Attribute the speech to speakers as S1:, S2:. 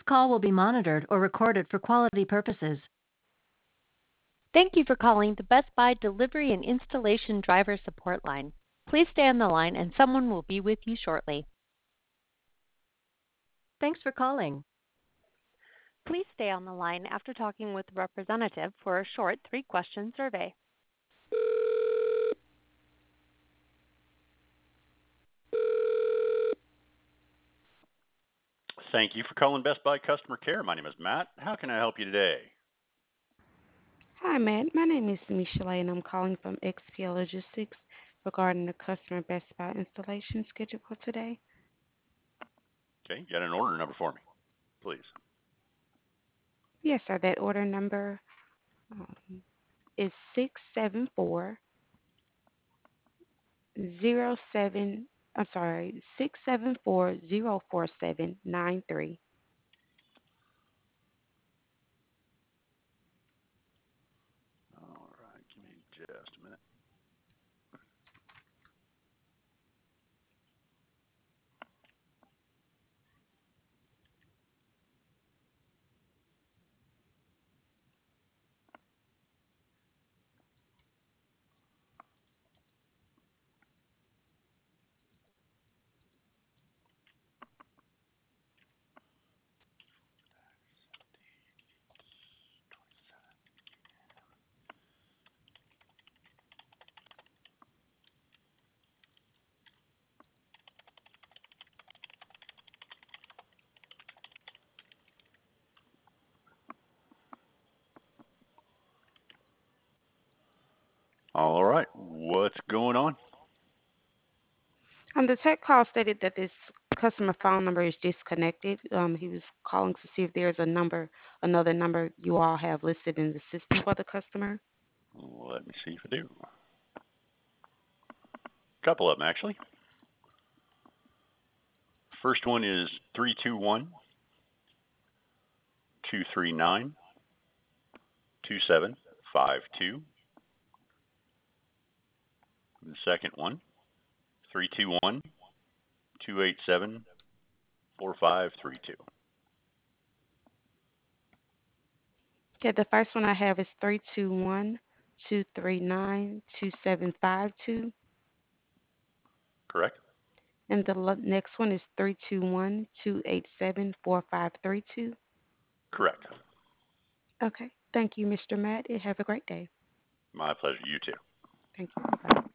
S1: call will be monitored or recorded for quality purposes.
S2: Thank you for calling the Best Buy Delivery and Installation Driver Support Line. Please stay on the line and someone will be with you shortly.
S1: Thanks for calling.
S2: Please stay on the line after talking with a representative for a short 3-question survey.
S3: Thank you for calling Best Buy Customer Care. My name is Matt. How can I help you today?
S4: Hi, Matt. My name is Michelle, and I'm calling from XPL Logistics regarding the customer Best Buy installation schedule for today.
S3: Okay, you got an order number for me, please.
S4: Yes, sir. That order number is 67407. I'm sorry, 674-04793.
S3: All right, give me just a minute. All right, what's going on?
S4: The tech call stated that this customer phone number is disconnected. He was calling to see if there's another number you all have listed in the system for the customer.
S3: Let me see if I do. A couple of them, actually. First one is 321-239-2752. The second one, 321-287-4532.
S4: Okay, the first one I have is 321-239-2752.
S3: Correct?
S4: And the next one is 321-287-4532.
S3: Correct.
S4: Okay. Thank you, Mr. Matt. And have a great day.
S3: My pleasure. You too.
S4: Thank you. Bye.